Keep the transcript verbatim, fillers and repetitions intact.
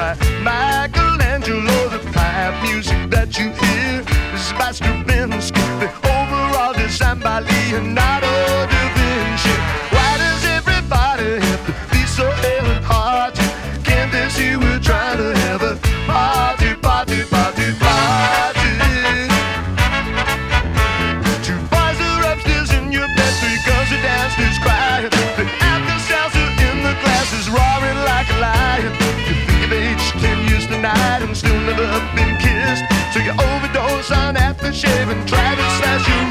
by Michelangelo. The pipe music that you hear is by Stravinsky. The overall design by Leonardo da Vinci. Why does everybody have to be so hell hard? Can't they see we're trying to have a party, party, party, party? Two boys are upstairs in your bed, three girls are downstairs crying. The Alka-Seltzer in the glass is roaring like a lion. You think of age ten years tonight and still never been kissed, so you overdose on aftershave and try to slash your